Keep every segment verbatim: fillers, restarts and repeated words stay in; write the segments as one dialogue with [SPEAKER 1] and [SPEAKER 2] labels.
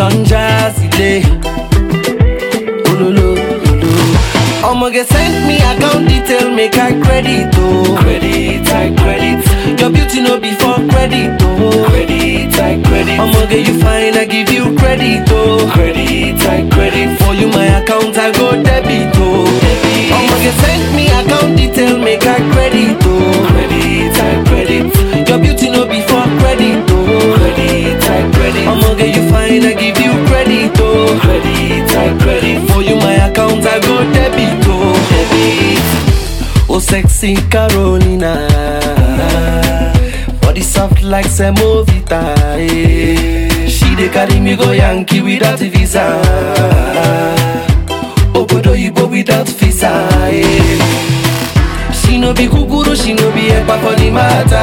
[SPEAKER 1] Don Jazzy Day. Ololo, ololo. I'ma get sent me account detail, make I credit, oh. Credit, I credit. Your beauty no be for credit, oh. Credit, I credit. I'ma get you fine, I give you credit, oh. Credit, I credit. For you my account, I go debit, oh. Debit. I'ma get sent me account detail, make I credit, oh. Credit, I credit. Your beauty no be for credit, oh. Credit, I credit. I'ma get you fine, I give you credit, oh. Credit, I credit. For you my account, I go debit, oh. Debit. Oh sexy Carolina, body soft like semovita, eh. She dey carry me go Yankee without visa, Obodo Yibo without visa, eh. She no be kukuru, she no be epa for the matter,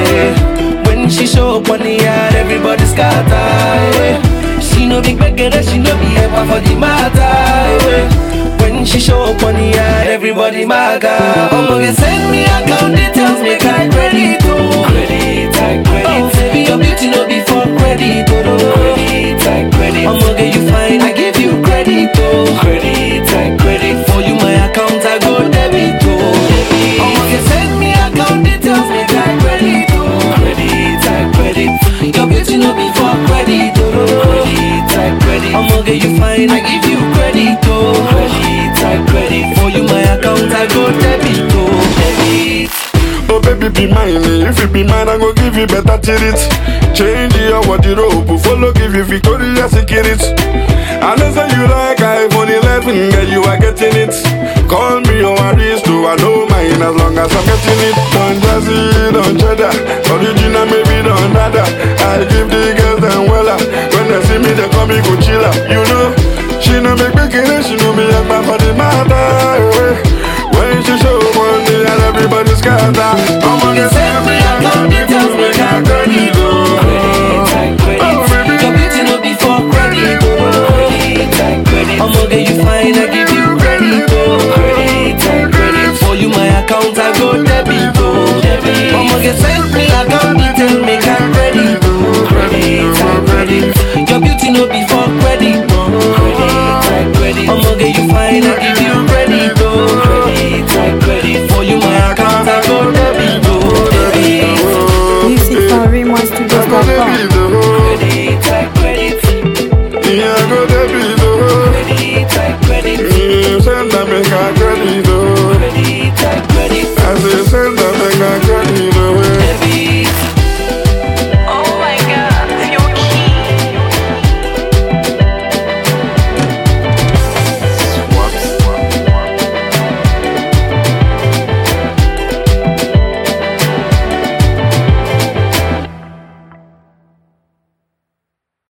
[SPEAKER 1] eh. When she show up on the yard, everybody scatter, eh. She no be gbegere, she no be epa for the matter, eh. When she show up on the yard, everybody maga. I'ma get send me account details, make I credit, oh. Credit, I credit. Oh, baby, your beauty no be for credit, oh. Credit, I credit. I'ma get you fine, I give you credit, oh. Credit, I credit. For you my account, I go debit, oh. Debit. I'ma get send me account details, make I credit, oh. Credit, I credit. Your beauty no be for credit, oh. Credit, I credit. I'ma get you fine, I give you credit, oh. Credit, I credit. For you my account, I go debit, oh. Debit.
[SPEAKER 2] Oh baby be mine, if you be mine I go give you better treat. Change your wardrobe, follow give you Victoria's Secret. I know say you like iPhone eleven, girl you are getting it. Call me your aristo, I know mine as long as I'm getting it. Don't jazzy, don't cheddar, original maybe don't nada. I give the girls them wella, when they see me they call me go chiller. You know, she no make me kidding, she know me a man for the matter. When she show one day and everybody scatter, I'ma get send me account details, make I credit, oh.
[SPEAKER 1] Credit, I credit. Your beauty no be for credit, oh. Credit, I credit. I'ma get you fine, I give you credit, oh. Credit, I credit. For you my account, I go debit, oh. Debit. I'ma get send me account details, make I credit, oh. Credit, I credit. Your beauty no be for credit, oh. Credit, I credit. I'ma get you fine, I give you credit, oh. Credit, I credit. For you my account, I go debit, oh. Debit.
[SPEAKER 3] Music for Raymond Studios dot com.
[SPEAKER 1] Credit, I credit.
[SPEAKER 2] Yeah, go debit, oh.
[SPEAKER 1] Credit, I credit.
[SPEAKER 2] Yeah, send them make I credit.